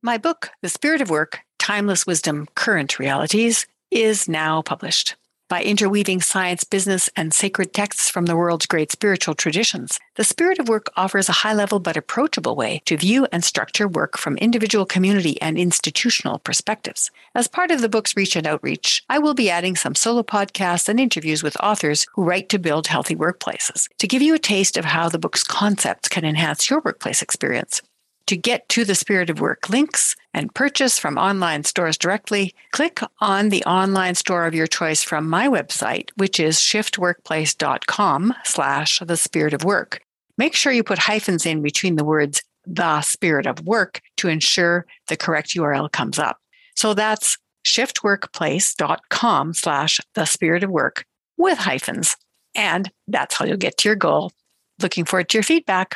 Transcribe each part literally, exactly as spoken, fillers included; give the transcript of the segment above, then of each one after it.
My book, The Spirit of Work, Timeless Wisdom, Current Realities, is now published. By interweaving science, business, and sacred texts from the world's great spiritual traditions, The Spirit of Work offers a high-level but approachable way to view and structure work from individual, community, and institutional perspectives. As part of the book's reach and outreach, I will be adding some solo podcasts and interviews with authors who write to build healthy workplaces, to give you a taste of how the book's concepts can enhance your workplace experience. To get to the Spirit of Work links and purchase from online stores directly, click on the online store of your choice from my website, which is shiftworkplace.com slash the Spirit of Work. Make sure you put hyphens in between the words the Spirit of Work to ensure the correct U R L comes up. So that's shiftworkplace.com slash the Spirit of Work with hyphens. And that's how you'll get to your goal. Looking forward to your feedback.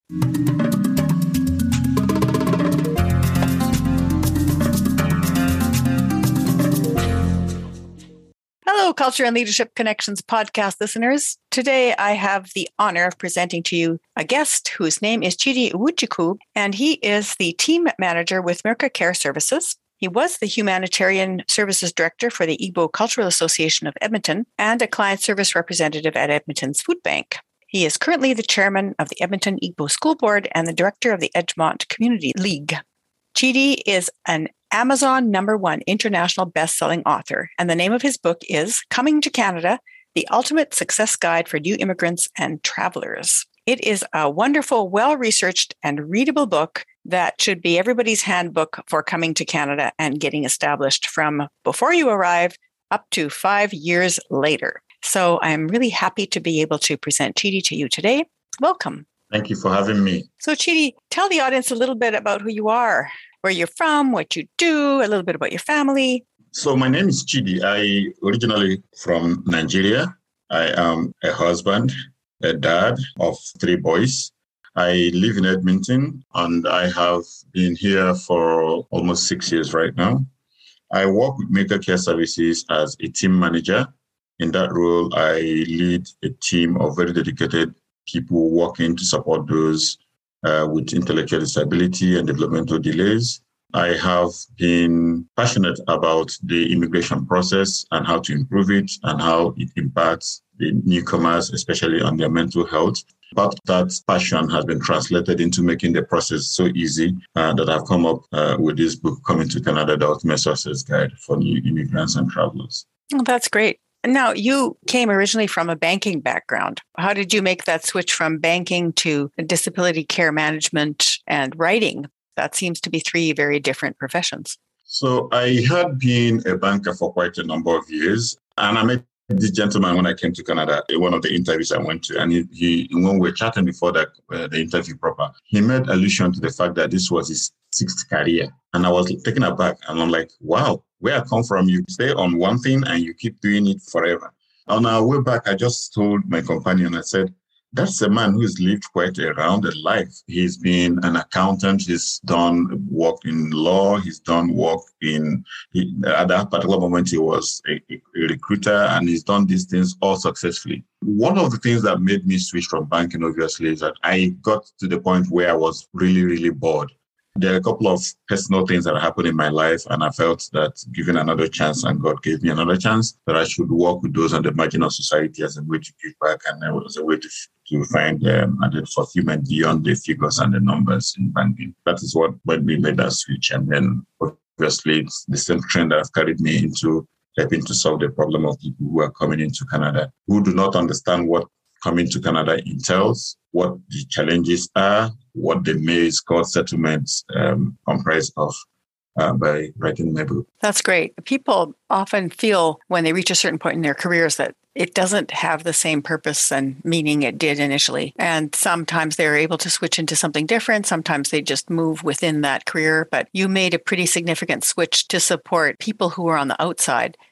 Hello, Culture and Leadership Connections podcast listeners. Today, I have the honor of presenting to you a guest whose name is Chidi Nwuchukwu, and he is the team manager with Mirka Care Services. He was the Humanitarian Services Director for the Igbo Cultural Association of Edmonton and a client service representative at Edmonton's Food Bank. He is currently the chairman of the Edmonton Igbo School Board and the director of the Edgemont Community League. Chidi is an Amazon number one international best-selling author, and the name of his book is Coming to Canada, The Ultimate Success Guide for New Immigrants and Travelers. It is a wonderful, well-researched, and readable book that should be everybody's handbook for coming to Canada and getting established from before you arrive up to five years later. So I'm really happy to be able to present Chidi to you today. Welcome. Thank you for having me. So Chidi, tell the audience a little bit about who you are, where you're from, what you do, a little bit about your family. So my name is Chidi. I originally from Nigeria. I am a husband, a dad of three boys. I live in Edmonton and I have been here for almost six years right now. I work with Mirka Care Services as a team manager. In that role, I lead a team of very dedicated people working to support those uh, with intellectual disability and developmental delays. I have been passionate about the immigration process and how to improve it and how it impacts the newcomers, especially on their mental health. But that passion has been translated into making the process so easy uh, that I've come up uh, with this book, Coming to Canada, The Ultimate Success Guide for New Immigrants and Travelers. Oh, that's great. Now, you came originally from a banking background. How did you make that switch from banking to disability care management and writing? That seems to be three very different professions. So I had been a banker for quite a number of years, and I met this gentleman when I came to Canada in one of the interviews I went to. And he, he when we were chatting before that, uh, the interview proper, he made allusion to the fact that this was his sixth career. And I was taken aback, and I'm like, wow, where I come from, you stay on one thing and you keep doing it forever. On our way back, I just told my companion, I said, that's a man who's lived quite a rounded life. He's been an accountant. He's done work in law. He's done work in, he, at that particular moment, he was a, a recruiter, and he's done these things all successfully. One of the things that made me switch from banking, obviously, is that I got to the point where I was really, really bored. There are a couple of personal things that happened in my life, and I felt that given another chance, and God gave me another chance, that I should work with those on the margin of society as a way to give back and as a way to, to find um, added fulfillment beyond the figures and the numbers in banking. That is what made me make that switch. And then, obviously, it's the same trend that has carried me into helping to solve the problem of people who are coming into Canada, who do not understand what coming to Canada entails, what the challenges are, what the maize court settlements um, comprise of uh, by writing my book. That's great. People often feel when they reach a certain point in their careers that it doesn't have the same purpose and meaning it did initially. And sometimes they're able to switch into something different. Sometimes they just move within that career. But you made a pretty significant switch to support people who are on the outside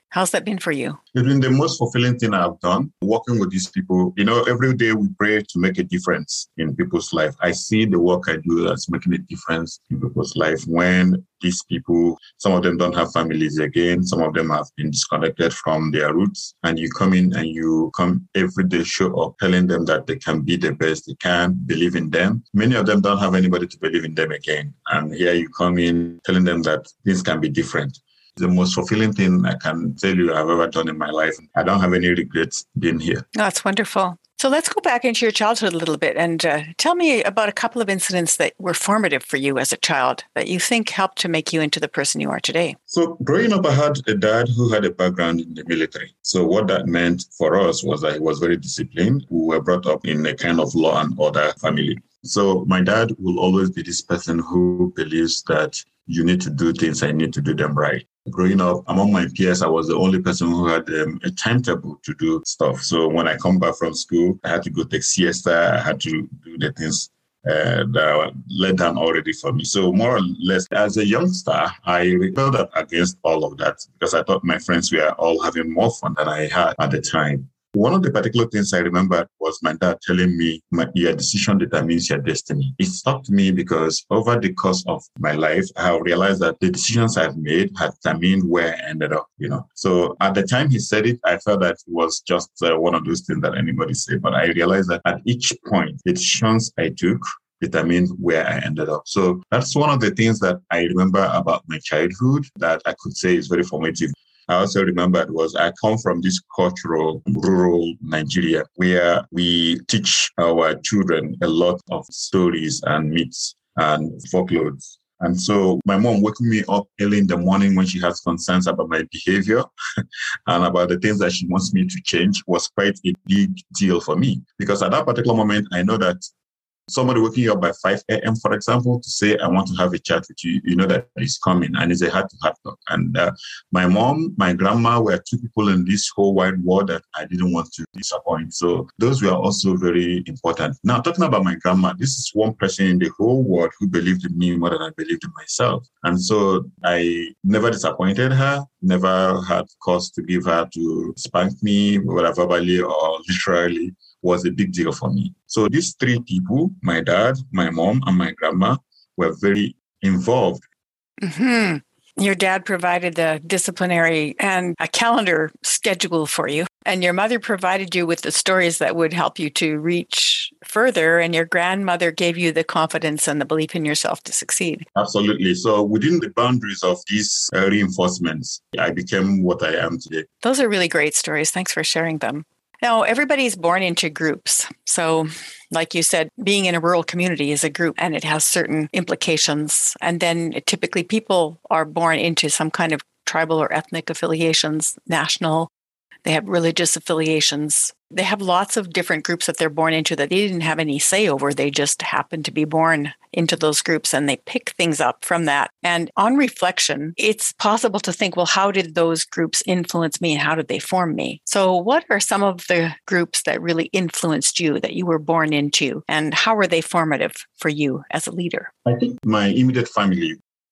How's that been for you? It's been the most fulfilling thing I've done, working with these people. You know, every day we pray to make a difference in people's life. I see the work I do as making a difference in people's life when these people, some of them don't have families again. Some of them have been disconnected from their roots. And you come in and you come every day, show up, telling them that they can be the best they can, believe in them. Many of them don't have anybody to believe in them again. And here you come in telling them that things can be different. The most fulfilling thing I can tell you I've ever done in my life. I don't have any regrets being here. That's wonderful. So let's go back into your childhood a little bit and uh, tell me about a couple of incidents that were formative for you as a child that you think helped to make you into the person you are today. So growing up, I had a dad who had a background in the military. So what that meant for us was that he was very disciplined. We were brought up in a kind of law and order family. So my dad will always be this person who believes that you need to do things and you need to do them right. Growing up, among my peers, I was the only person who had um, a timetable to do stuff. So when I come back from school, I had to go take siesta. I had to do the things uh, that were laid down already for me. So more or less, as a youngster, I rebelled against all of that because I thought my friends were all having more fun than I had at the time. One of the particular things I remember was my dad telling me, your decision determines your destiny. It stopped me because over the course of my life, I realized that the decisions I've made had determined where I ended up, you know. So at the time he said it, I felt that it was just uh, one of those things that anybody said. But I realized that at each point, the decisions I took determined where I ended up. So that's one of the things that I remember about my childhood that I could say is very formative. I also remembered was I come from this cultural, rural Nigeria where we teach our children a lot of stories and myths and folklores. And so my mom waking me up early in the morning when she has concerns about my behavior and about the things that she wants me to change was quite a big deal for me. Because at that particular moment, I know that somebody waking you up by five a.m., for example, to say, I want to have a chat with you, you know that it's coming and it's a heart-to-heart talk. And uh, my mom, my grandma were two people in this whole wide world that I didn't want to disappoint. So those were also very important. Now, talking about my grandma, this is one person in the whole world who believed in me more than I believed in myself. And so I never disappointed her, never had cause to give her to spank me, whether verbally or literally, was a big deal for me. So these three people, my dad, my mom, and my grandma, were very involved. Mm-hmm. Your dad provided the disciplinary and a calendar schedule for you. And your mother provided you with the stories that would help you to reach further. And your grandmother gave you the confidence and the belief in yourself to succeed. Absolutely. So within the boundaries of these uh, reinforcements, I became what I am today. Those are really great stories. Thanks for sharing them. Now, everybody's born into groups. So, like you said, being in a rural community is a group and it has certain implications. And then typically people are born into some kind of tribal or ethnic affiliations, national. They have religious affiliations. They have lots of different groups that they're born into that they didn't have any say over. They just happen to be born into those groups and they pick things up from that. And on reflection, it's possible to think, well, how did those groups influence me and how did they form me? So what are some of the groups that really influenced you that you were born into and how were they formative for you as a leader? I think my immediate family.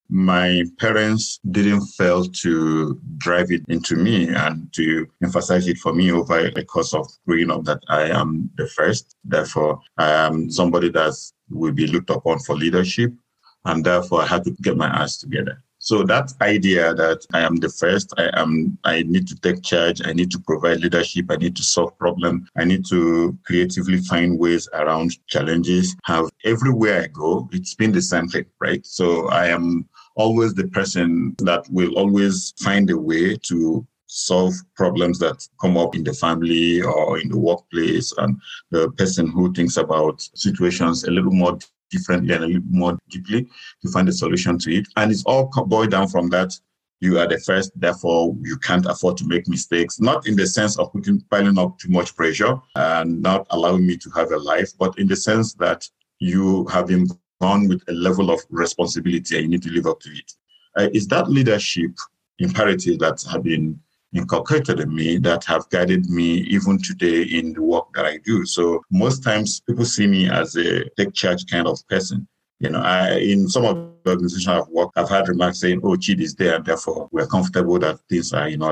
My parents didn't fail to drive it into me and to emphasize it for me over the course of growing up that I am the first. Therefore, I am somebody that will be looked upon for leadership. And therefore, I had to get my ass together. So that idea that I am the first, I am, I need to take charge, I need to provide leadership, I need to solve problems, I need to creatively find ways around challenges, have everywhere I go, it's been the same thing, right? So I am always the person that will always find a way to solve problems that come up in the family or in the workplace, and the person who thinks about situations a little more differently and a little more deeply to find a solution to it. And it's all boiled down from that. You are the first, therefore you can't afford to make mistakes, not in the sense of putting, piling up too much pressure and not allowing me to have a life, but in the sense that you have been born with a level of responsibility and you need to live up to it. Uh, it's that leadership imperative that have been inculcated in me that have guided me even today in the work that I do. So most times people see me as a take charge kind of person. You know, I, in some of the organizations I've worked, I've had remarks saying, oh, Chidi is there, and therefore we're comfortable that things are in order.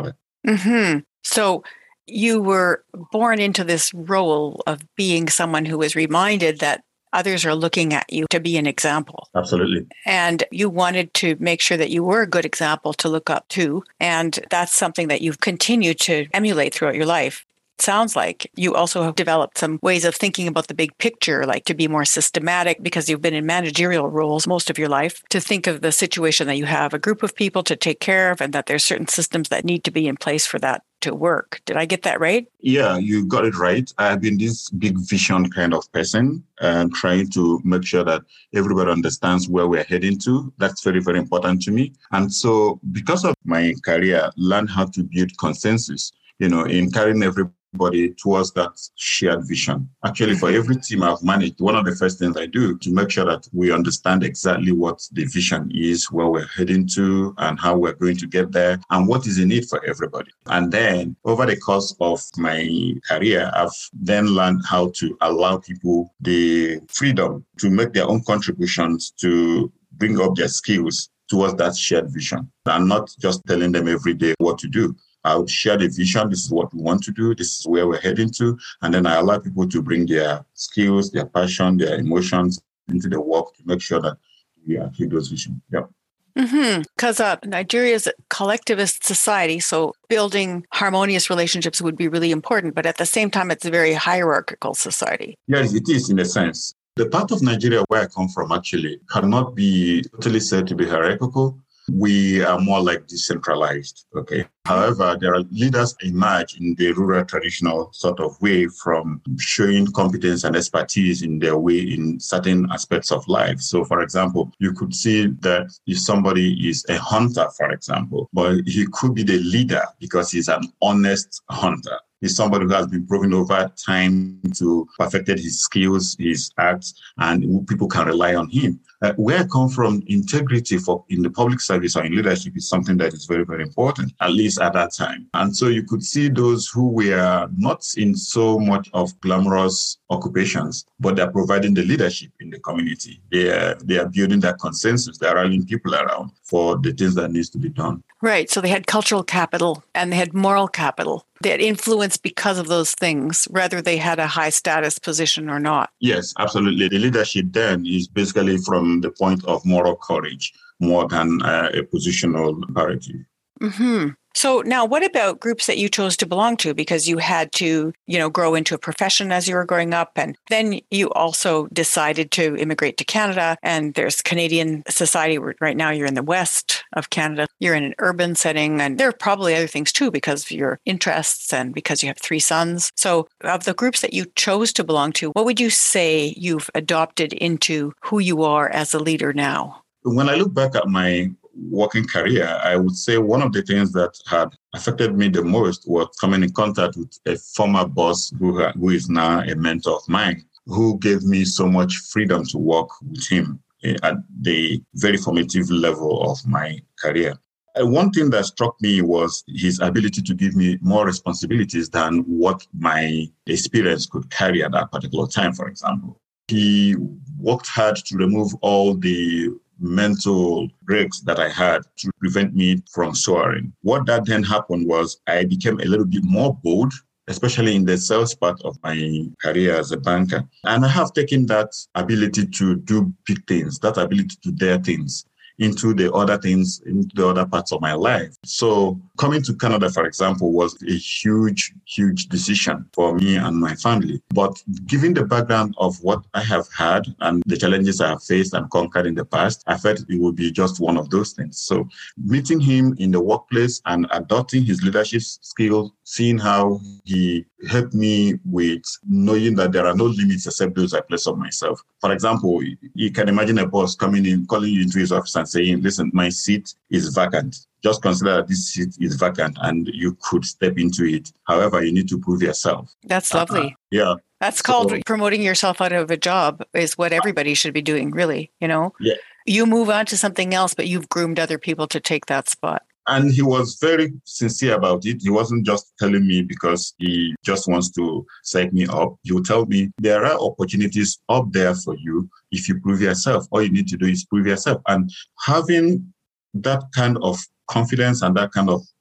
Mm-hmm. So you were born into this role of being someone who was reminded that others are looking at you to be an example. Absolutely. And you wanted to make sure that you were a good example to look up to. And that's something that you've continued to emulate throughout your life. Sounds like you also have developed some ways of thinking about the big picture, like to be more systematic because you've been in managerial roles most of your life, to think of the situation that you have a group of people to take care of and that there's certain systems that need to be in place for that to work. Did I get that right? Yeah, you got it right. I've been this big vision kind of person and trying to make sure that everybody understands where we're heading to. That's very, very important to me. And so because of my career, learn how to build consensus, you know, in carrying everybody towards that shared vision. Actually, for every team I've managed, one of the first things I do to make sure that we understand exactly what the vision is, where we're heading to, and how we're going to get there, and what is in it for everybody. And then over the course of my career, I've then learned how to allow people the freedom to make their own contributions to bring up their skills towards that shared vision, and not just telling them every day what to do. I would share the vision. This is what we want to do. This is where we're heading to. And then I allow people to bring their skills, their passion, their emotions into the work to make sure that we achieve those visions. Yeah. Because mm-hmm. uh, Nigeria is a collectivist society, so building harmonious relationships would be really important. But at the same time, it's a very hierarchical society. Yes, it is in a sense. The part of Nigeria where I come from actually cannot be totally said to be hierarchical. We are more like decentralized, okay? However, there are leaders emerge in the rural traditional sort of way from showing competence and expertise in their way in certain aspects of life. So, for example, you could see that if somebody is a hunter, for example, but he could be the leader because he's an honest hunter. He's somebody who has been proven over time to perfected his skills, his acts, and people can rely on him. Uh, where I come from, integrity for in the public service or in leadership is something that is very, very important, at least at that time. And so you could see those who were not in so much of glamorous occupations, but they're providing the leadership in the community. They are, they are building that consensus. They're rallying people around for the things that needs to be done. Right. So they had cultural capital and they had moral capital. They had influence because of those things, whether they had a high status position or not. Yes, absolutely. The leadership then is basically from the point of moral courage more than uh, a positional imperative. Mm-hmm. So now what about groups that you chose to belong to because you had to, you know, grow into a profession as you were growing up, and then you also decided to immigrate to Canada, and there's Canadian society right now. You're in the west of Canada. You're in an urban setting, and there are probably other things too because of your interests and because you have three sons. So of the groups that you chose to belong to, what would you say you've adopted into who you are as a leader now? When I look back at my working career, I would say one of the things that had affected me the most was coming in contact with a former boss who, who is now a mentor of mine, who gave me so much freedom to work with him at the very formative level of my career. One thing that struck me was his ability to give me more responsibilities than what my experience could carry at that particular time, for example. He worked hard to remove all the mental breaks that I had to prevent me from soaring. What that then happened was I became a little bit more bold, especially in the sales part of my career as a banker. And I have taken that ability to do big things, that ability to dare things into the other things, into the other parts of my life. So coming to Canada, for example, was a huge, huge decision for me and my family. But given the background of what I have had and the challenges I have faced and conquered in the past, I felt it would be just one of those things. So meeting him in the workplace and adopting his leadership skills, seeing how he helped me with knowing that there are no limits except those I place on myself. For example, you can imagine a boss coming in, calling you into his office and saying, listen, my seat is vacant. Just consider that this seat is vacant and you could step into it. However, you need to prove yourself. That's lovely. Uh, yeah. That's called so, promoting yourself out of a job is what everybody should be doing, really. You know, yeah. You move on to something else, but you've groomed other people to take that spot. And he was very sincere about it. He wasn't just telling me because he just wants to psych me up. He would tell me there are opportunities up there for you if you prove yourself. All you need to do is prove yourself. And having that kind of confidence and that kind of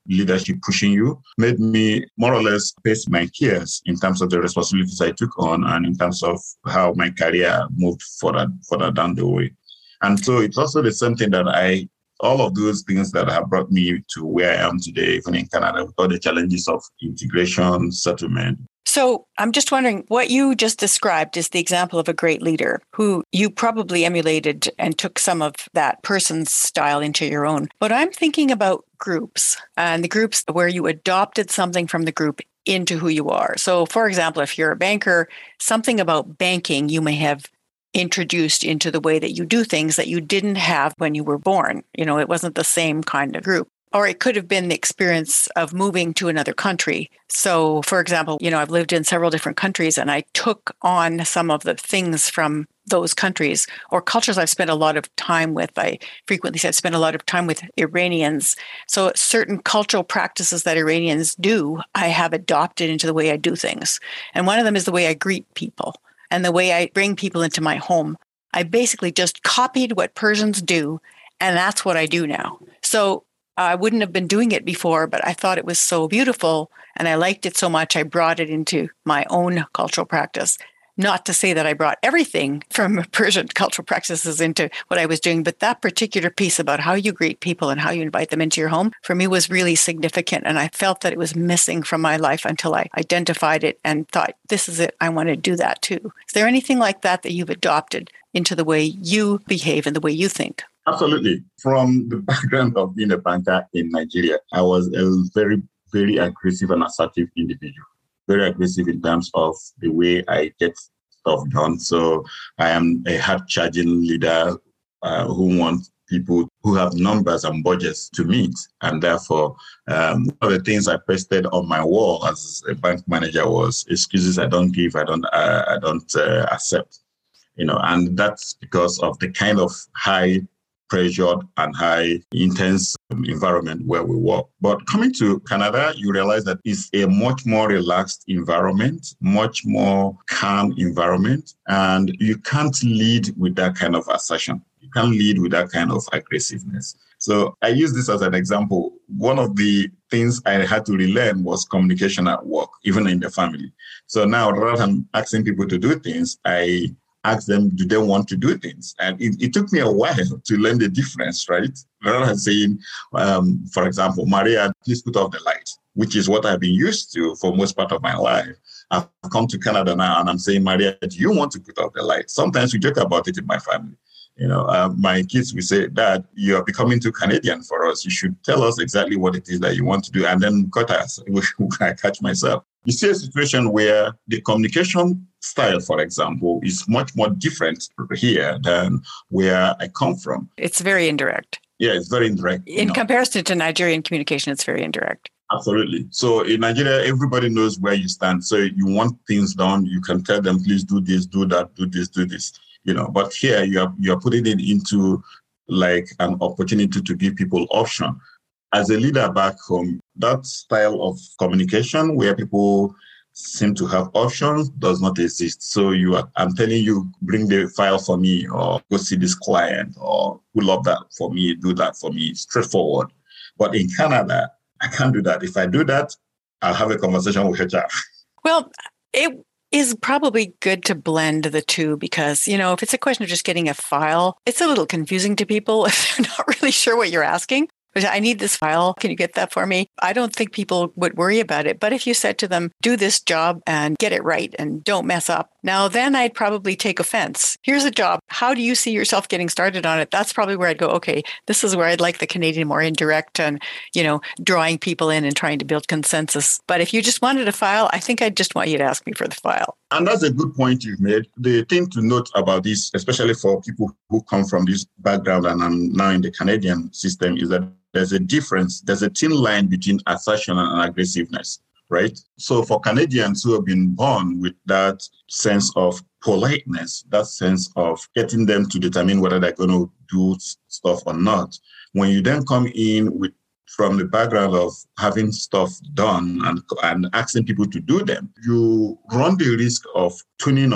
leadership pushing you, made me more or less pace my peers in terms of the responsibilities I took on and in terms of how my career moved further, further down the way. And so it's also the same thing that I, all of those things that have brought me to where I am today, even in Canada, with all the challenges of integration, settlement. So I'm just wondering, what you just described is the example of a great leader who you probably emulated and took some of that person's style into your own. But I'm thinking about groups and the groups where you adopted something from the group into who you are. So for example, if you're a banker, something about banking you may have introduced into the way that you do things that you didn't have when you were born. You know, it wasn't the same kind of group. Or it could have been the experience of moving to another country. So, for example, you know, I've lived in several different countries and I took on some of the things from those countries or cultures I've spent a lot of time with. I frequently said spend a lot of time with Iranians. So certain cultural practices that Iranians do, I have adopted into the way I do things. And one of them is the way I greet people and the way I bring people into my home. I basically just copied what Persians do, and that's what I do now. So I wouldn't have been doing it before, but I thought it was so beautiful and I liked it so much, I brought it into my own cultural practice. Not to say that I brought everything from Persian cultural practices into what I was doing, but that particular piece about how you greet people and how you invite them into your home, for me was really significant. And I felt that it was missing from my life until I identified it and thought, this is it, I want to do that too. Is there anything like that that you've adopted into the way you behave and the way you think? Absolutely. From the background of being a banker in Nigeria, I was a very, very aggressive and assertive individual. Very aggressive in terms of the way I get stuff done. So I am a hard-charging leader uh, who wants people who have numbers and budgets to meet. And therefore, um, one of the things I pasted on my wall as a bank manager was excuses I don't give, I don't, uh, I don't uh, accept. You know, and that's because of the kind of high pressured and high intense environment where we work. But coming to Canada, you realize that it's a much more relaxed environment, much more calm environment, and you can't lead with that kind of assertion. You can't lead with that kind of aggressiveness. So I use this as an example. One of the things I had to relearn was communication at work, even in the family. So now rather than asking people to do things, I ask them, do they want to do things? And it, it took me a while to learn the difference, right? Rather than saying, um, for example, Maria, please put off the light, which is what I've been used to for most part of my life. I've come to Canada now and I'm saying, Maria, do you want to put off the light? Sometimes we joke about it in my family. You know, uh, my kids will say, Dad, you are becoming too Canadian for us. You should tell us exactly what it is that you want to do and then cut us. I catch myself. You see a situation where the communication style, for example, is much more different here than where I come from. It's very indirect. Yeah, it's very indirect. In know. comparison to Nigerian communication, it's very indirect. Absolutely. So in Nigeria, everybody knows where you stand. So you want things done, you can tell them, please do this, do that, do this, do this. You know, but here you are you're putting it into like an opportunity to give people option. As a leader back home, that style of communication where people seem to have options does not exist. So you are, I'm telling you, bring the file for me or go see this client or pull up that for me, do that for me, straightforward. But in Canada, I can't do that. If I do that, I'll have a conversation with H R. Well, it is probably good to blend the two because, you know, if it's a question of just getting a file, it's a little confusing to people if they're not really sure what you're asking. I need this file. Can you get that for me? I don't think people would worry about it. But if you said to them, do this job and get it right and don't mess up, now then I'd probably take offense. Here's a job. How do you see yourself getting started on it? That's probably where I'd go, okay, this is where I'd like the Canadian more indirect and, you know, drawing people in and trying to build consensus. But if you just wanted a file, I think I'd just want you to ask me for the file. And that's a good point you've made. The thing to note about this, especially for people who come from this background and I'm now in the Canadian system, is that there's a difference. There's a thin line between assertion and aggressiveness, right? So for Canadians who have been born with that sense of politeness, that sense of getting them to determine whether they're going to do stuff or not, when you then come in with from the background of having stuff done and, and asking people to do them, you run the risk of tuning off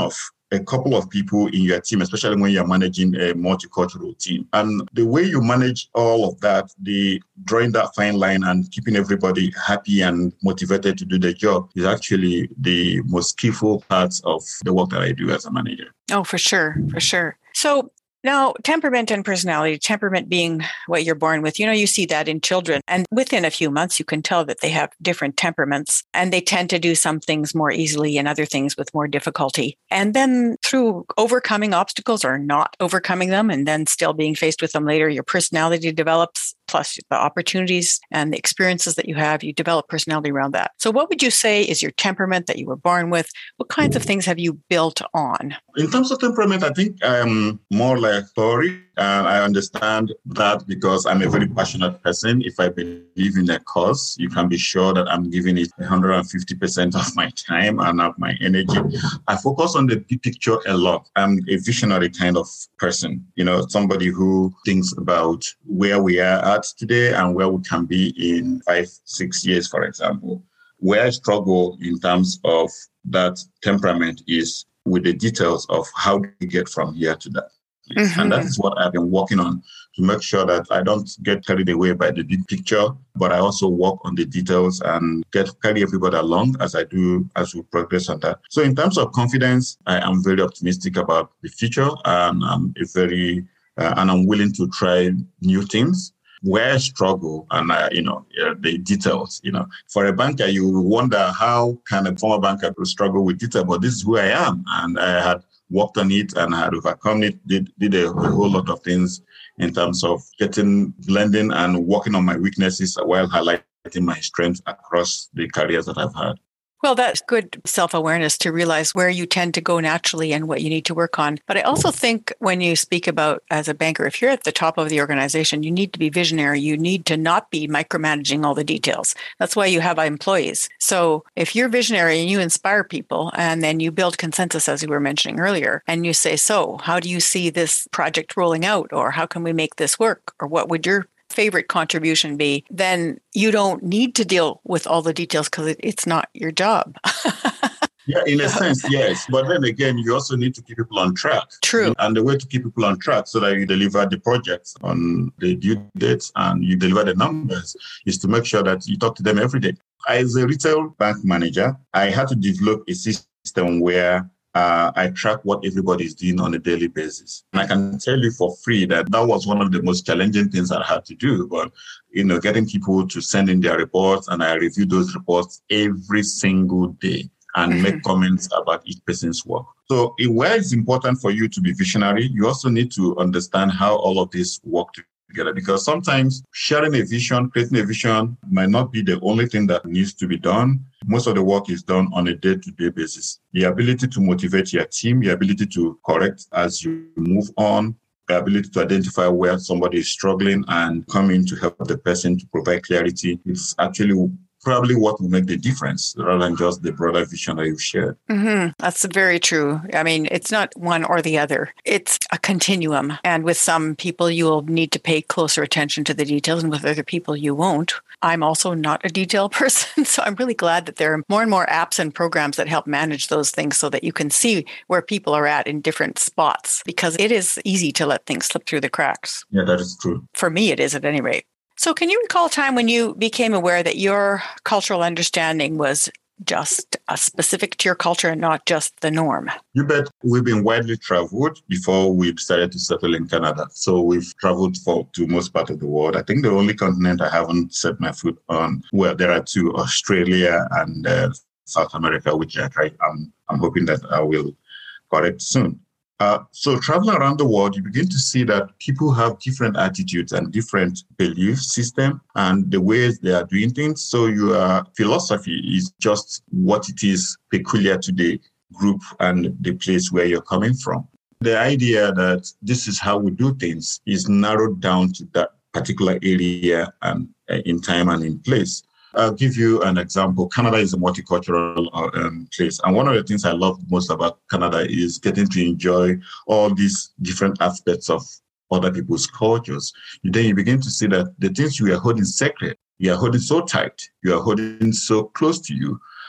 a couple of people in your team, especially when you're managing a multicultural team. And the way you manage all of that, the drawing that fine line and keeping everybody happy and motivated to do the job is actually the most skillful parts of the work that I do as a manager. Oh, for sure, for sure. So now, temperament and personality, temperament being what you're born with, you know, you see that in children. And within a few months, you can tell that they have different temperaments and they tend to do some things more easily and other things with more difficulty. And then through overcoming obstacles or not overcoming them and then still being faced with them later, your personality develops, plus the opportunities and the experiences that you have, you develop personality around that. So what would you say is your temperament that you were born with? What kinds of things have you built on? In terms of temperament, I think I'm more like Tori, and I understand that because I'm a very passionate person. If I believe in a cause, you can be sure that I'm giving it one hundred fifty percent of my time and of my energy. I focus on the big picture a lot. I'm a visionary kind of person, you know, somebody who thinks about where we are at today and where we can be in five, six years, for example. Where I struggle in terms of that temperament is with the details of how do we get from here to that. Mm-hmm. And that is what I've been working on to make sure that I don't get carried away by the big picture, but I also work on the details and get carry everybody along as I do, as we progress on that. So in terms of confidence, I am very optimistic about the future, and I'm a very, uh, and I'm willing to try new things. Where I struggle and, uh, you know, uh, the details, you know, for a banker, you wonder how can a former banker struggle with detail, but this is who I am. And I had worked on it and had overcome it, did, did a, a whole lot of things in terms of getting, blending and working on my weaknesses while highlighting my strengths across the careers that I've had. Well, that's good self-awareness to realize where you tend to go naturally and what you need to work on. But I also think when you speak about as a banker, if you're at the top of the organization, you need to be visionary. You need to not be micromanaging all the details. That's why you have employees. So if you're visionary and you inspire people and then you build consensus, as you were mentioning earlier, and you say, so how do you see this project rolling out? Or how can we make this work? Or what would your favorite contribution be, then you don't need to deal with all the details because it, it's not your job. Yeah, in a sense, yes. But then again, you also need to keep people on track. True. And the way to keep people on track so that you deliver the projects on the due dates and you deliver the numbers is to make sure that you talk to them every day. As a retail bank manager, I had to develop a system where Uh, I track what everybody is doing on a daily basis. And I can tell you for free that that was one of the most challenging things I had to do. But, you know, getting people to send in their reports, and I review those reports every single day and mm-hmm. make comments about each person's work. So it, where it's important for you to be visionary, you also need to understand how all of this work together, because sometimes sharing a vision, creating a vision might not be the only thing that needs to be done. Most of the work is done on a day-to-day basis. The ability to motivate your team, the ability to correct as you move on, the ability to identify where somebody is struggling and come in to help the person to provide clarity is actually probably what will make the difference rather than just the broader vision that you've shared. Mm-hmm. That's very true. I mean, it's not one or the other. It's a continuum. And with some people, you will need to pay closer attention to the details, and with other people, you won't. I'm also not a detail person, so I'm really glad that there are more and more apps and programs that help manage those things so that you can see where people are at in different spots, because it is easy to let things slip through the cracks. Yeah, that is true. For me, it is at any rate. So can you recall a time when you became aware that your cultural understanding was just uh, specific to your culture and not just the norm? You bet. We've been widely traveled before we decided to settle in Canada. So we've traveled for to most part of the world. I think the only continent I haven't set my foot on, well, there are two, Australia and uh, South America, which I try, I'm, I'm hoping that I will correct soon. Uh, so traveling around the world, you begin to see that people have different attitudes and different belief system and the ways they are doing things. So your philosophy is just what it is peculiar to the group and the place where you're coming from. The idea that this is how we do things is narrowed down to that particular area and uh, in time and in place. I'll give you an example. Canada is a multicultural um, place. And one of the things I love most about Canada is getting to enjoy all these different aspects of other people's cultures. Then you begin to see that the things you are holding sacred, you are holding so tight, you are holding so close to you,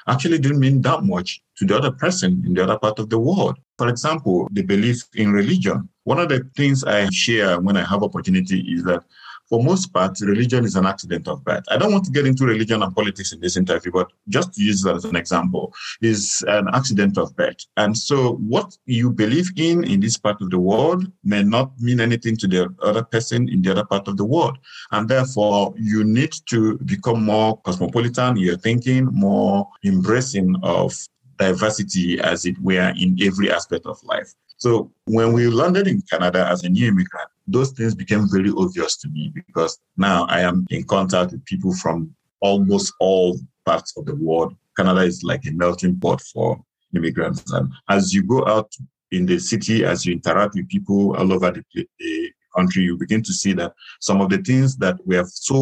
actually didn't mean that much to the other person in the other part of the world. For example, the belief in religion. One of the things I share when I have opportunity is that for most part, religion is an accident of birth. I don't want to get into religion and politics in this interview, but just to use that as an example, is an accident of birth. And so what you believe in in this part of the world may not mean anything to the other person in the other part of the world. And therefore, you need to become more cosmopolitan in your thinking, more embracing of diversity, as it were, in every aspect of life. So when we landed in Canada as a new immigrant, those things became very obvious to me because now I am in contact with people from almost all parts of the world. Canada is like a melting pot for immigrants. And as you go out in the city, as you interact with people all over the, the country, you begin to see that some of the things that were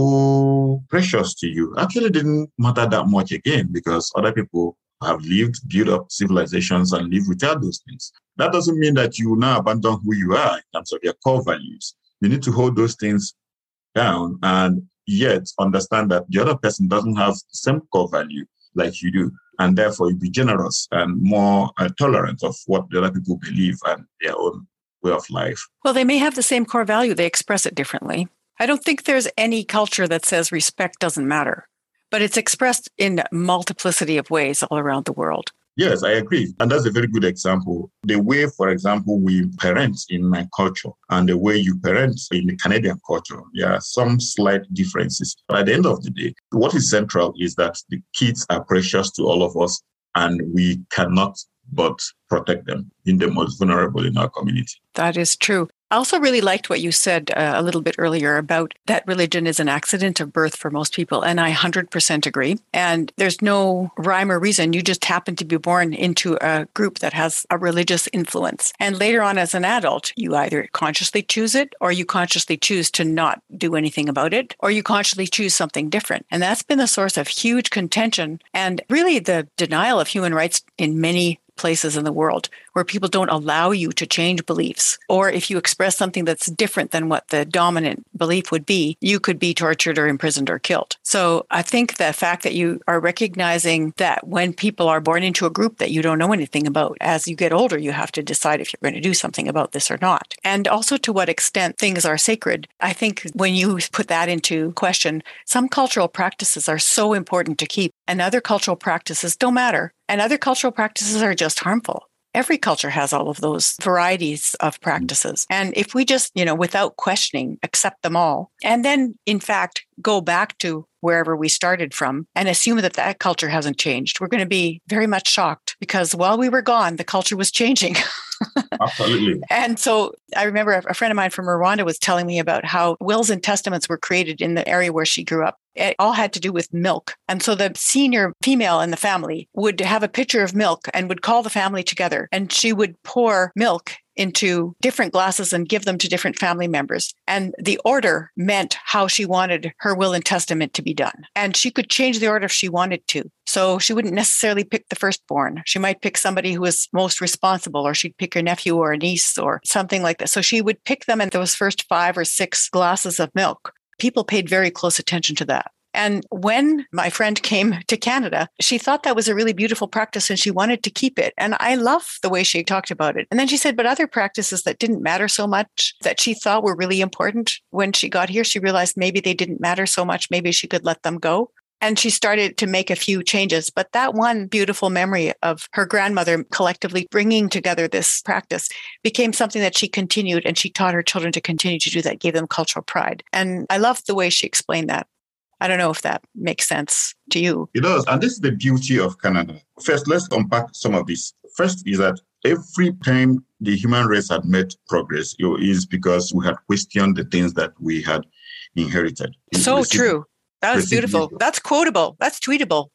so precious to you actually didn't matter that much again because other people have lived, built up civilizations and live without those things. That doesn't mean that you now abandon who you are in terms of your core values. You need to hold those things down and yet understand that the other person doesn't have the same core value like you do. And therefore, you be generous and more uh, tolerant of what the other people believe and their own way of life. Well, they may have the same core value. They express it differently. I don't think there's any culture that says respect doesn't matter, but it's expressed in multiplicity of ways all around the world. Yes, I agree. And that's a very good example. The way, for example, we parent in my culture and the way you parent in the Canadian culture, there are some slight differences. But at the end of the day, what is central is that the kids are precious to all of us and we cannot but protect them in the most vulnerable in our community. That is true. I also really liked what you said uh, a little bit earlier about that religion is an accident of birth for most people. And I one hundred percent agree. And there's no rhyme or reason. You just happen to be born into a group that has a religious influence. And later on as an adult, you either consciously choose it or you consciously choose to not do anything about it, or you consciously choose something different. And that's been the source of huge contention and really the denial of human rights in many places in the world where people don't allow you to change beliefs. Or if you express something that's different than what the dominant belief would be, you could be tortured or imprisoned or killed. So I think the fact that you are recognizing that when people are born into a group that you don't know anything about, as you get older, you have to decide if you're going to do something about this or not. And also to what extent things are sacred. I think when you put that into question, some cultural practices are so important to keep and other cultural practices don't matter. And other cultural practices are just harmful. Every culture has all of those varieties of practices. And if we just, you know, without questioning, accept them all, and then, in fact, go back to wherever we started from and assume that that culture hasn't changed, we're going to be very much shocked because while we were gone, the culture was changing. Absolutely. And so I remember a friend of mine from Rwanda was telling me about how wills and testaments were created in the area where she grew up. It all had to do with milk. And so the senior female in the family would have a pitcher of milk and would call the family together. And she would pour milk into different glasses and give them to different family members. And the order meant how she wanted her will and testament to be done. And she could change the order if she wanted to. So she wouldn't necessarily pick the firstborn. She might pick somebody who was most responsible, or she'd pick her nephew or a niece or something like that. So she would pick them in those first five or six glasses of milk. People paid very close attention to that. And when my friend came to Canada, she thought that was a really beautiful practice and she wanted to keep it. And I love the way she talked about it. And then she said, but other practices that didn't matter so much that she thought were really important when she got here, she realized maybe they didn't matter so much. Maybe she could let them go. And she started to make a few changes. But that one beautiful memory of her grandmother collectively bringing together this practice became something that she continued, and she taught her children to continue to do that, gave them cultural pride. And I loved the way she explained that. I don't know if that makes sense to you. It does. And this is the beauty of Canada. First, let's unpack some of this. First is that every time the human race had made progress, it is because we had questioned the things that we had inherited. So true. That was beautiful. Wisdom. That's quotable. That's tweetable.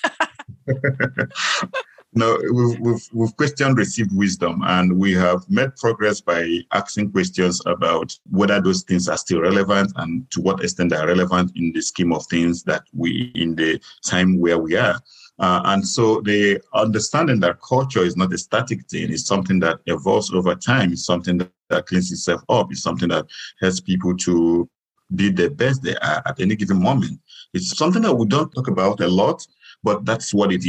No, we've, we've, we've questioned received wisdom, and we have made progress by asking questions about whether those things are still relevant and to what extent they are relevant in the scheme of things that we, in the time where we are. Uh, and so the understanding that culture is not a static thing, it's something that evolves over time, it's something that, that cleans itself up, it's something that helps people to be the best they are at any given moment. It's something that we don't talk about a lot, but that's what it is.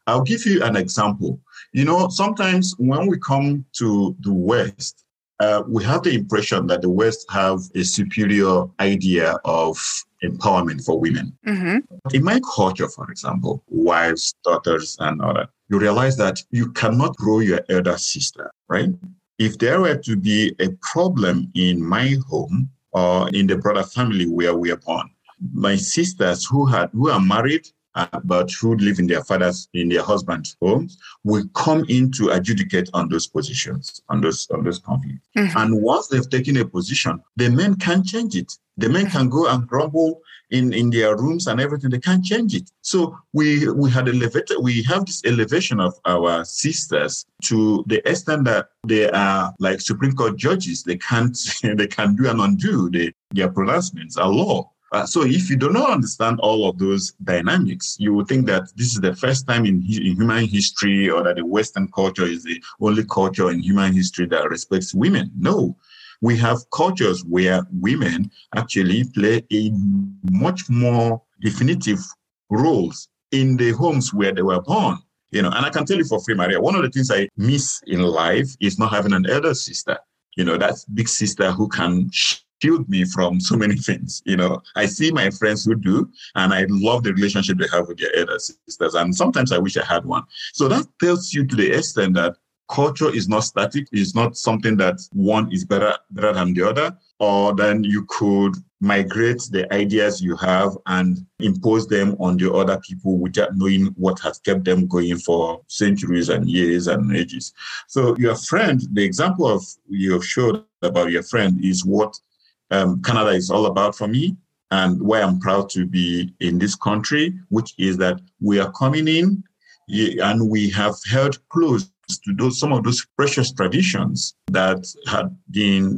I'll give you an example. You know, sometimes when we come to the West, uh, we have the impression that the West have a superior idea of empowerment for women. Mm-hmm. In my culture, for example, wives, daughters, and all that, you realize that you cannot grow your elder sister, right? If there were to be a problem in my home or in the brother family where we are born, my sisters who had who are married uh, but who live in their fathers, in their husbands' homes, will come in to adjudicate on those positions, on those on those conflicts. Mm-hmm. And once they've taken a position, the men can't change it. The men can go and grumble in, in their rooms and everything. They can't change it. So we we had elevated, we have this elevation of our sisters to the extent that they are like Supreme Court judges. They can't they can do and undo. They, their pronouncements are law. Uh, so if you do not understand all of those dynamics, you would think that this is the first time in, in human history, or that the Western culture is the only culture in human history that respects women. No. We have cultures where women actually play a much more definitive roles in the homes where they were born. You know, and I can tell you for free, Maria, one of the things I miss in life is not having an elder sister. You know, that big sister who can shield me from so many things. You know, I see my friends who do, and I love the relationship they have with their elder sisters. And sometimes I wish I had one. So that tells you to the extent that culture is not static. It's not something that one is better, better than the other, or then you could migrate the ideas you have and impose them on the other people without knowing what has kept them going for centuries and years and ages. So your friend, the example of you showed about your friend is what um, Canada is all about for me, and why I'm proud to be in this country, which is that we are coming in and we have held close to those some of those precious traditions that had been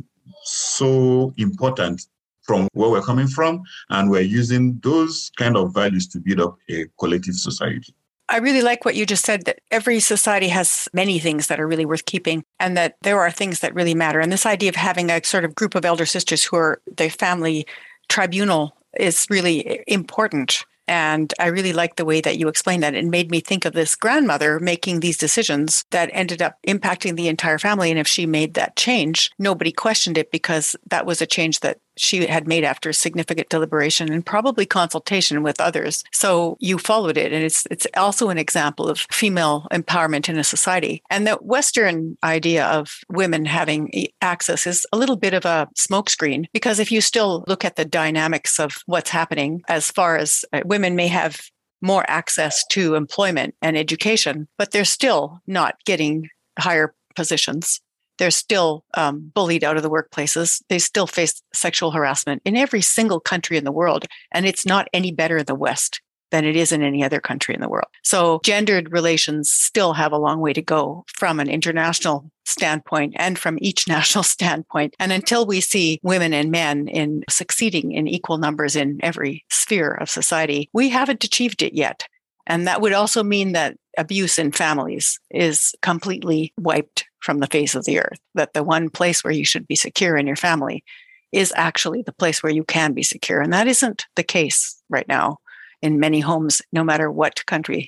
so important from where we're coming from, and we're using those kind of values to build up a collective society. I really like what you just said, that every society has many things that are really worth keeping, and that there are things that really matter. And this idea of having a sort of group of elder sisters who are the family tribunal is really important. And I really like the way that you explained that. It made me think of this grandmother making these decisions that ended up impacting the entire family. And if she made that change, nobody questioned it, because that was a change that she had made after significant deliberation and probably consultation with others. So you followed it. And it's it's also an example of female empowerment in a society. And the Western idea of women having access is a little bit of a smokescreen, because if you still look at the dynamics of what's happening, as far as uh, women may have more access to employment and education, but they're still not getting higher positions. They're still um, bullied out of the workplaces. They still face sexual harassment in every single country in the world. And it's not any better in the West than it is in any other country in the world. So gendered relations still have a long way to go from an international standpoint and from each national standpoint. And until we see women and men in succeeding in equal numbers in every sphere of society, we haven't achieved it yet. And that would also mean that abuse in families is completely wiped from the face of the earth, that the one place where you should be secure in your family is actually the place where you can be secure. And that isn't the case right now in many homes, no matter what country.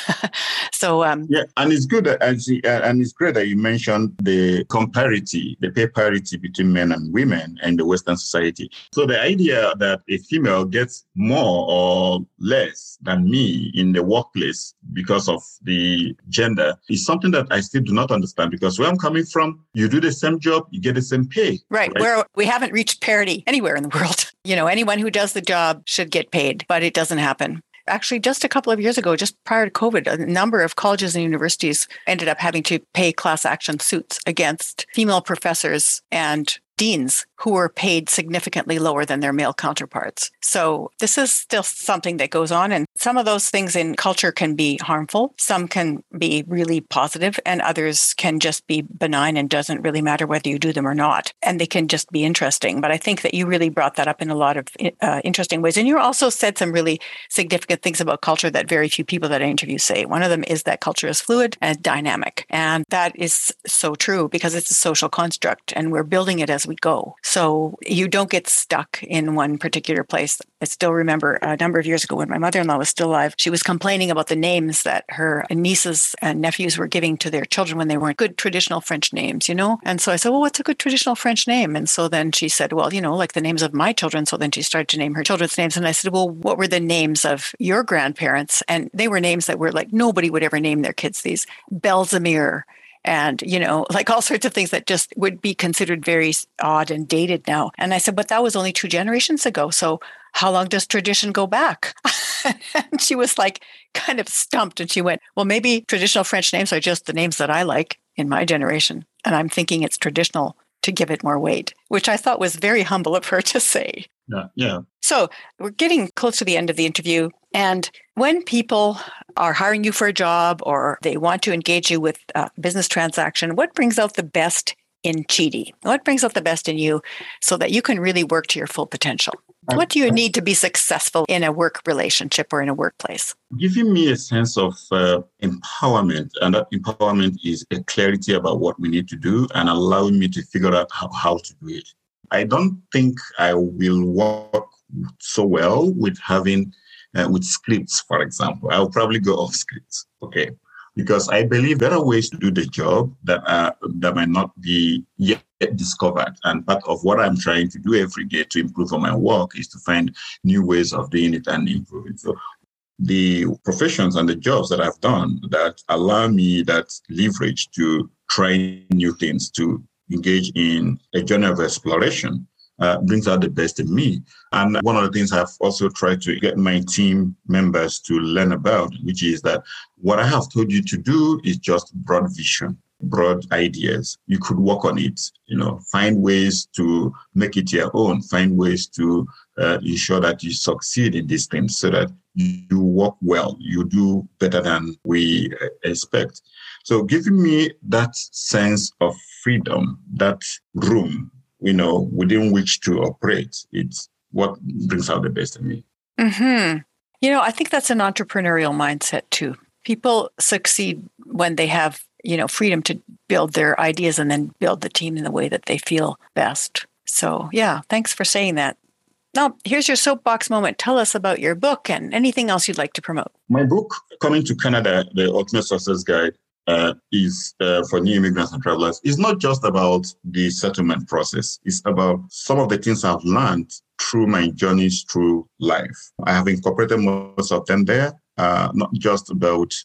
so um, yeah, and it's good that, and it's great that you mentioned the comparity, the pay parity between men and women in the Western society. So the idea that a female gets more or less than me in the workplace because of the gender is something that I still do not understand, because where I'm coming from, you do the same job, you get the same pay. Right, right? Where we haven't reached parity anywhere in the world. You know, anyone who does the job should get paid, but it doesn't happen. Actually, just a couple of years ago, just prior to COVID, a number of colleges and universities ended up having to pay class action suits against female professors and deans who were paid significantly lower than their male counterparts. So this is still something that goes on. And some of those things in culture can be harmful. Some can be really positive, and others can just be benign and doesn't really matter whether you do them or not. And they can just be interesting. But I think that you really brought that up in a lot of uh, interesting ways. And you also said some really significant things about culture that very few people that I interview say. One of them is that culture is fluid and dynamic. And that is so true, because it's a social construct, and we're building it as as we go. So you don't get stuck in one particular place. I still remember a number of years ago when my mother-in-law was still alive, she was complaining about the names that her nieces and nephews were giving to their children when they weren't good traditional French names, you know? And so I said, well, what's a good traditional French name? And so then she said, well, you know, like the names of my children. So then she started to name her children's names. And I said, well, what were the names of your grandparents? And they were names that were like, nobody would ever name their kids these. Belzamir, and, you know, like all sorts of things that just would be considered very odd and dated now. And I said, but that was only two generations ago. So how long does tradition go back? And she was like kind of stumped. And she went, well, maybe traditional French names are just the names that I like in my generation. And I'm thinking it's traditional to give it more weight, which I thought was very humble of her to say. Yeah, yeah. So we're getting close to the end of the interview. And when people are hiring you for a job or they want to engage you with a business transaction, what brings out the best in Chidi? What brings out the best in you so that you can really work to your full potential? What do you need to be successful in a work relationship or in a workplace? Giving me a sense of uh, empowerment, and that empowerment is a clarity about what we need to do and allowing me to figure out how, how to do it. I don't think I will work so well with having, uh, with scripts, for example. I'll probably go off scripts, okay? Because I believe there are ways to do the job that are, that might not be yet discovered. And part of what I'm trying to do every day to improve on my work is to find new ways of doing it and improve it. So the professions and the jobs that I've done that allow me that leverage to try new things, to engage in a journey of exploration, uh, brings out the best in me. And one of the things I've also tried to get my team members to learn about, which is that what I have told you to do is just broad vision, broad ideas. You could work on it, you know, find ways to make it your own, find ways to uh, ensure that you succeed in these things so that you work well, you do better than we expect. So giving me that sense of freedom, that room, you know, within which to operate, it's what brings out the best in me. Mm-hmm. You know, I think that's an entrepreneurial mindset too. People succeed when they have, you know, freedom to build their ideas and then build the team in the way that they feel best. So yeah, thanks for saying that. Now, here's your soapbox moment. Tell us about your book and anything else you'd like to promote. My book, Coming to Canada, The Ultimate Success Guide, Uh, is uh, for new immigrants and travelers. It's not just about the settlement process. It's about some of the things I've learned through my journeys through life. I have incorporated most of them there, uh, not just about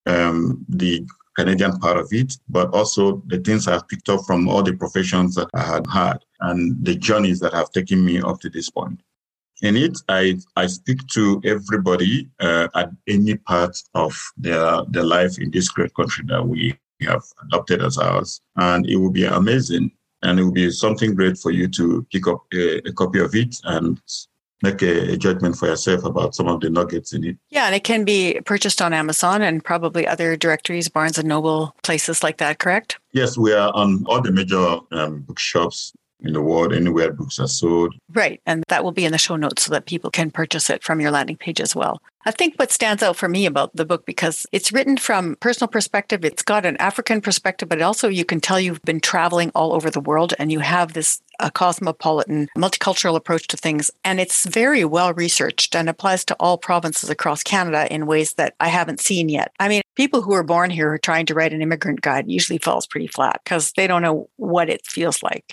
um, the Canadian part of it, but also the things I've picked up from all the professions that I had had and the journeys that have taken me up to this point. In it, I, I speak to everybody uh, at any part of their, their life in this great country that we have adopted as ours. And it will be amazing. And it will be something great for you to pick up a, a copy of it and make a, a judgment for yourself about some of the nuggets in it. Yeah, and it can be purchased on Amazon and probably other directories, Barnes and Noble, places like that, correct? Yes, we are on all the major um, bookshops in the world, anywhere books are sold. Right. And that will be in the show notes so that people can purchase it from your landing page as well. I think what stands out for me about the book, because it's written from personal perspective, it's got an African perspective, but also you can tell you've been traveling all over the world and you have this a cosmopolitan, multicultural approach to things. And it's very well researched and applies to all provinces across Canada in ways that I haven't seen yet. I mean, people who are born here who are trying to write an immigrant guide usually falls pretty flat because they don't know what it feels like.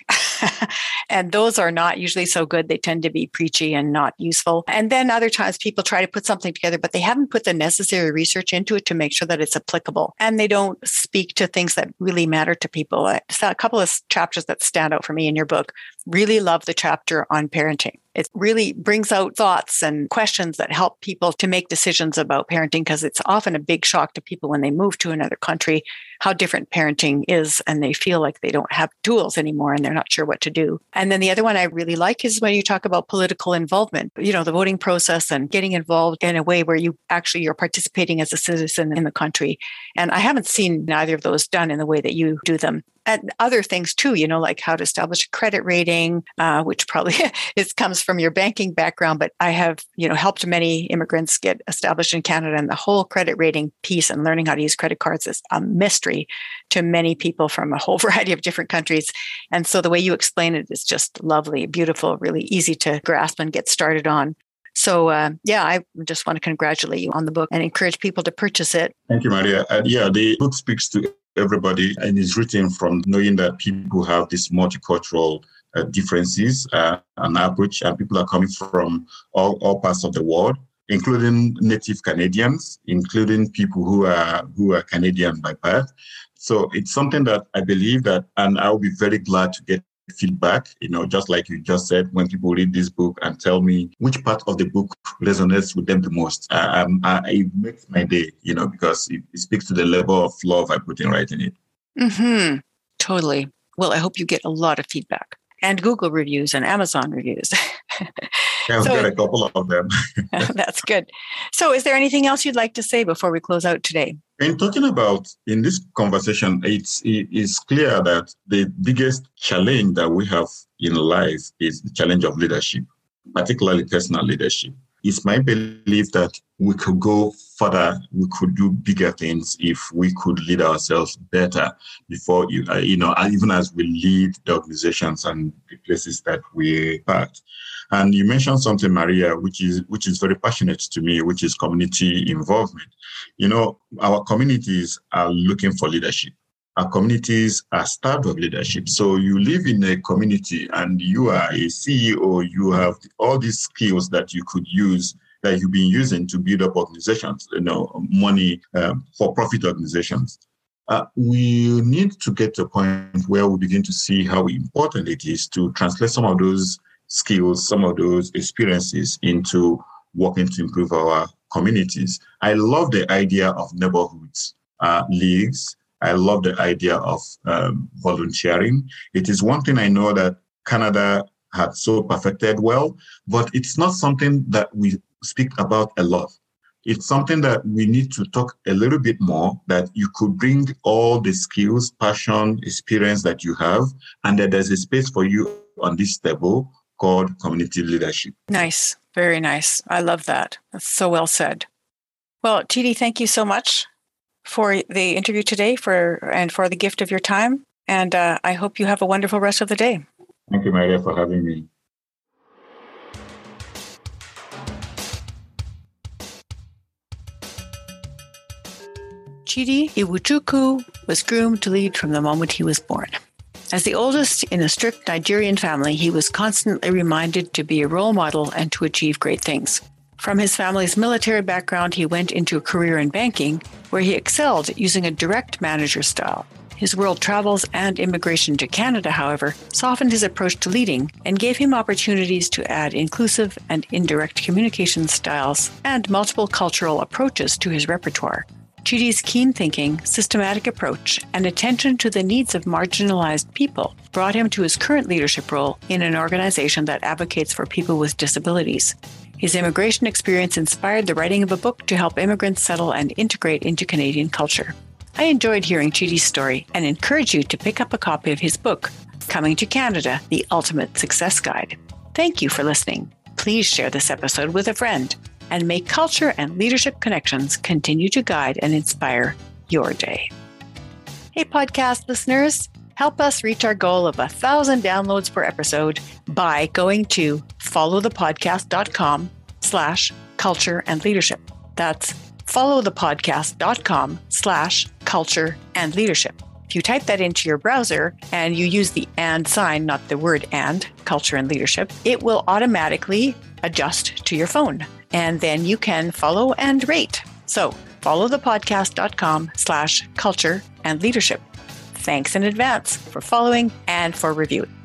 And those are not usually so good. They tend to be preachy and not useful. And then other times people try to put something together, but they haven't put the necessary research into it to make sure that it's applicable. And they don't speak to things that really matter to people. A couple of chapters that stand out for me in your book. Really love the chapter on parenting. It really brings out thoughts and questions that help people to make decisions about parenting because it's often a big shock to people when they move to another country, how different parenting is, and they feel like they don't have tools anymore and they're not sure what to do. And then the other one I really like is when you talk about political involvement, you know, the voting process and getting involved in a way where you actually you're participating as a citizen in the country. And I haven't seen either of those done in the way that you do them. and other things too, you know, like how to establish a credit rating, uh, which probably is, comes from your banking background. But I have, you know, helped many immigrants get established in Canada, and the whole credit rating piece and learning how to use credit cards is a mystery to many people from a whole variety of different countries. And so the way you explain it is just lovely, beautiful, really easy to grasp and get started on. So, uh, yeah, I just want to congratulate you on the book and encourage people to purchase it. Thank you, Maria. Uh, yeah, the book speaks to everybody and is written from knowing that people have these multicultural uh, differences uh, and approach, and people are coming from all, all parts of the world, including native Canadians, including people who are who are Canadian by birth. So it's something that I believe that, and I'll be very glad to get feedback, you know, just like you just said, when people read this book and tell me which part of the book resonates with them the most. Um, I, it makes my day, you know, because it, it speaks to the level of love I put in writing it. Mm-hmm. Totally. Well, I hope you get a lot of feedback and Google reviews and Amazon reviews. Yeah, I've so, got a couple of them. That's good. So is there anything else you'd like to say before we close out today? In talking about, in this conversation, it's, it is clear that the biggest challenge that we have in life is the challenge of leadership, particularly personal leadership. It's my belief that we could go further, we could do bigger things if we could lead ourselves better before, you, uh, you know, even as we lead the organizations and the places that we part. And you mentioned something, Maria, which is which is very passionate to me, which is community involvement. You know, our communities are looking for leadership. Our communities are starved of leadership. So you live in a community and you are a C E O, you have all these skills that you could use, that you've been using to build up organizations, you know, money um, for profit organizations. Uh, we need to get to a point where we begin to see how important it is to translate some of those skills, some of those experiences into working to improve our communities. I love the idea of neighborhoods, uh, leagues. I love the idea of um, volunteering. It is one thing I know that Canada had so perfected well, but it's not something that we speak about a lot. It's something that we need to talk a little bit more, that you could bring all the skills, passion, experience that you have, and that there's a space for you on this table called community leadership. Nice. Very nice. I love that. That's so well said. Well, Chidi, thank you so much for the interview today for and for the gift of your time. And uh, I hope you have a wonderful rest of the day. Thank you, Maria, for having me. Chidi Iwuchukwu was groomed to lead from the moment he was born. As the oldest in a strict Nigerian family, he was constantly reminded to be a role model and to achieve great things. From his family's military background, he went into a career in banking, where he excelled at using a direct manager style. His world travels and immigration to Canada, however, softened his approach to leading and gave him opportunities to add inclusive and indirect communication styles and multiple cultural approaches to his repertoire. Chidi's keen thinking, systematic approach, and attention to the needs of marginalized people brought him to his current leadership role in an organization that advocates for people with disabilities. His immigration experience inspired the writing of a book to help immigrants settle and integrate into Canadian culture. I enjoyed hearing Chidi's story and encourage you to pick up a copy of his book, Coming to Canada, The Ultimate Success Guide. Thank you for listening. Please share this episode with a friend, and may culture and leadership connections continue to guide and inspire your day. Hey, podcast listeners, help us reach our goal of a thousand downloads per episode by going to followthepodcast.com slash culture and leadership. That's followthepodcast.com slash culture and leadership. If you type that into your browser and you use the and sign, not the word and, culture and leadership, it will automatically adjust to your phone. And then you can follow and rate. So followthepodcast.com slash culture and leadership. Thanks in advance for following and for reviewing.